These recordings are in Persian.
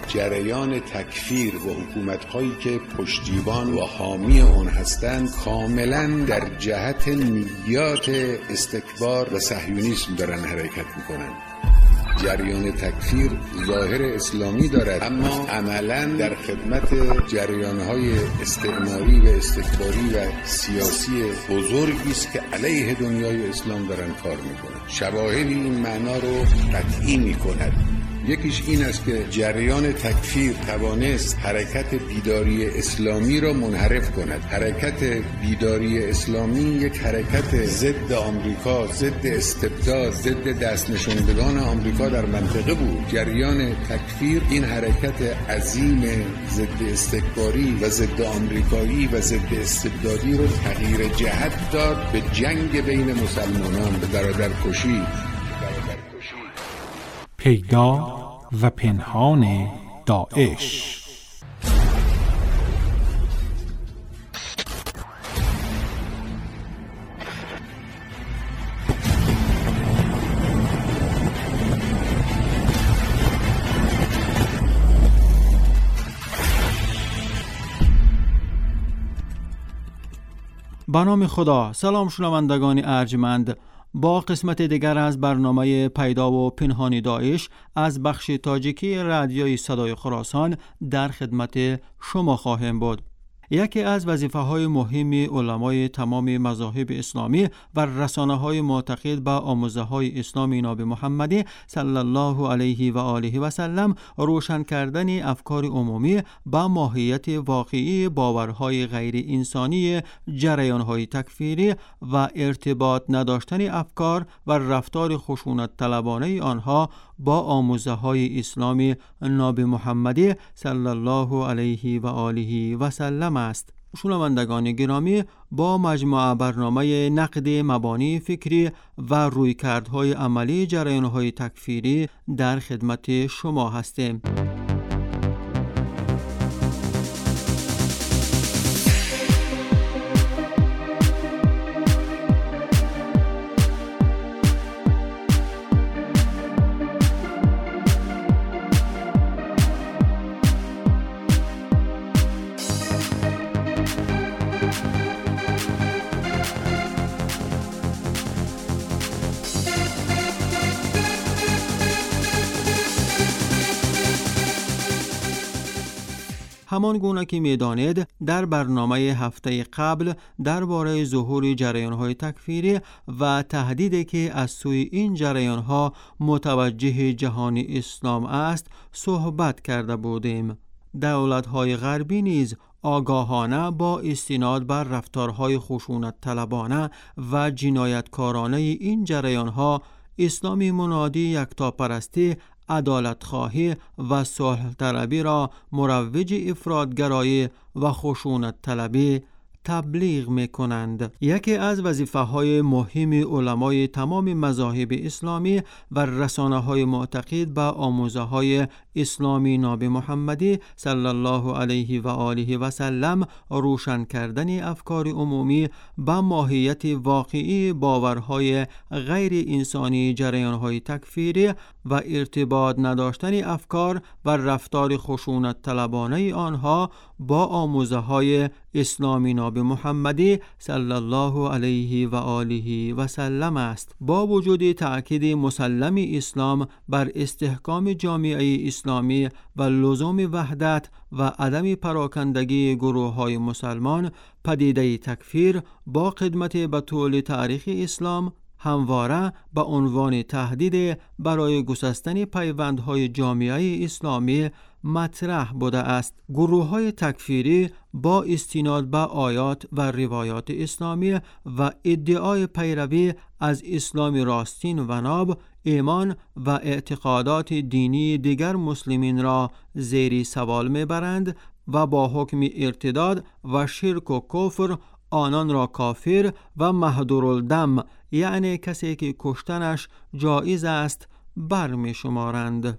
جریان تکفیر و حکومت‌هایی که پشتیبان و حامی اون هستند کاملاً در جهت نیات استکبار و صهیونیسم دارن حرکت میکنن. جریان تکفیر ظاهر اسلامی دارد اما عملاً در خدمت جریان‌های استعماری و استکباری و سیاسی بزرگی است که علیه دنیای اسلام دارن کار میکنن. شواهدی این معنا رو قطعی میکند. یکیش این است که جریان تکفیر توانست حرکت بیداری اسلامی را منحرف کند. حرکت بیداری اسلامی یک حرکت ضد آمریکا، ضد استبداد، ضد دست نشاندگان آمریکا در منطقه بود. جریان تکفیر این حرکت عظیم ضد استکباری و ضد آمریکایی و ضد استبدادی رو تغییر جهت داد به جنگ بین مسلمانان، به برادرکشی. پیدا و پنهان داعش. به نام خدا. سلام شنوندگان ارجمند، با قسمت دیگر از برنامه پیدا و پنهان داعش از بخش تاجیکی رادیوی صدای خراسان در خدمت شما خواهیم بود. یکی از وظیفه‌های مهم علمای تمام مذاهب اسلامی و رسانه‌های معتقد به آموزه‌های اسلامی ناب محمدی صلی الله علیه و آله و سلم روشن کردن افکار عمومی با ماهیت واقعی باورهای غیر انسانی جریان‌های تکفیری و ارتباط نداشتن افکار و رفتار خشونت طلبانه آنها با آموزه‌های اسلامی ناب محمدی صلی الله علیه و آله و سلم است. شنوندگان گرامی، با مجموعه برنامه نقد مبانی فکری و رویکردهای عملی جریان‌های تکفیری در خدمت شما هستیم. همان گونه که می‌دانید در برنامه هفته قبل درباره ظهور جریان‌های تکفیری و تهدیدی که از سوی این جریان‌ها متوجه جهان اسلام است صحبت کرده بودیم. دولت‌های غربی نیز آگاهانه با استناد بر رفتارهای خشونت طلبانه و جنایتکارانه این جریان‌ها اسلامی منادی یکتاپرستی، عدالت خواهی و صلح طلبی را مروج افراطگرایی و خشونت طلبی تبلیغ می کنند. یکی از وظیفه‌های مهم علمای تمام مذاهب اسلامی و رسانه‌های معتقد به آموزه‌های اسلامی ناب محمدی صلی الله علیه و آله و سلم روشن کردن افکار عمومی به ماهیت واقعی باورهای غیر انسانی جریان‌های تکفیری و ارتباط نداشتن افکار و رفتار خشونت طلبانه آنها با آموزه‌های اسلامی ناب محمدی صلی الله علیه و آله و سلم است. با وجود تأکید مسلم اسلام بر استحکام جامعه اسلامی و لزوم وحدت و عدم پراکندگی گروه‌های مسلمان، پدیده تکفیر با خدمت به طول تاریخ اسلام همواره به عنوان تهدید برای گسستن پیوندهای جامعه اسلامی مطرح بوده است. گروه‌های تکفیری با استناد به آیات و روایات اسلامی و ادعای پیروی از اسلام راستین و ناب، ایمان و اعتقادات دینی دیگر مسلمین را زیر سوال می‌برند و با حکم ارتداد و شرک و کفر آنان را کافر و مهدورالدم، یعنی کسی که کشتنش جایز است، برمی شمارند.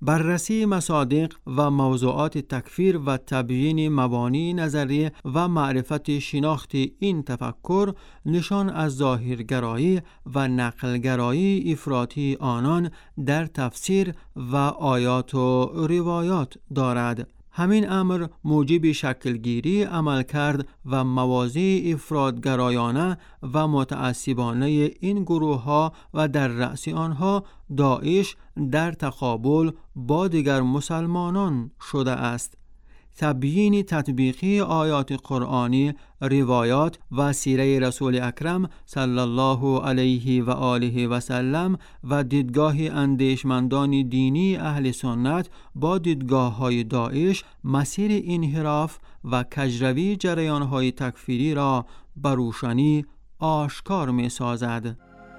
بررسی مصادیق و موضوعات تکفیر و تبیین مبانی نظری و معرفت شناخت این تفکر نشان از ظاهرگرایی و نقلگرایی افراطی آنان در تفسیر و آیات و روایات دارد. همین امر موجب شکلگیری عملکرد و مواضع افراطگرایانه و متعصبانه این گروه‌ها و در رأس آنها داعش در تقابل با دیگر مسلمانان شده است. تبیین تطبیقی آیات قرآنی، روایات و سیره رسول اکرم صلی الله علیه و آله و سلم و دیدگاه اندیشمندان دینی اهل سنت با دیدگاه‌های داعش مسیر انحراف و کجروی جریان‌های تکفیری را به روشنی آشکار می‌سازد.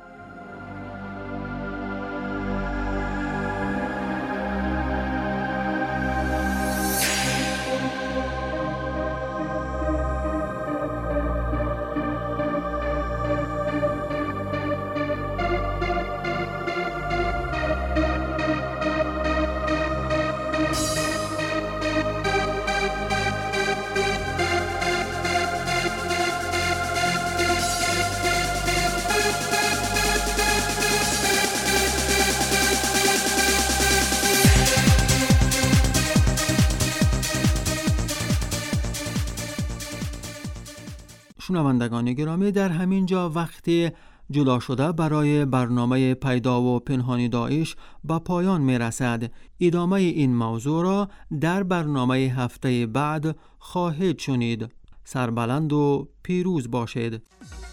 شنوندگان گرامی، در همین جا وقتی جدا شده برای برنامه پیدا و پنهانی داعش به پایان می رسد. ادامه این موضوع را در برنامه هفته بعد خواهید شنید. سربلند و پیروز باشید.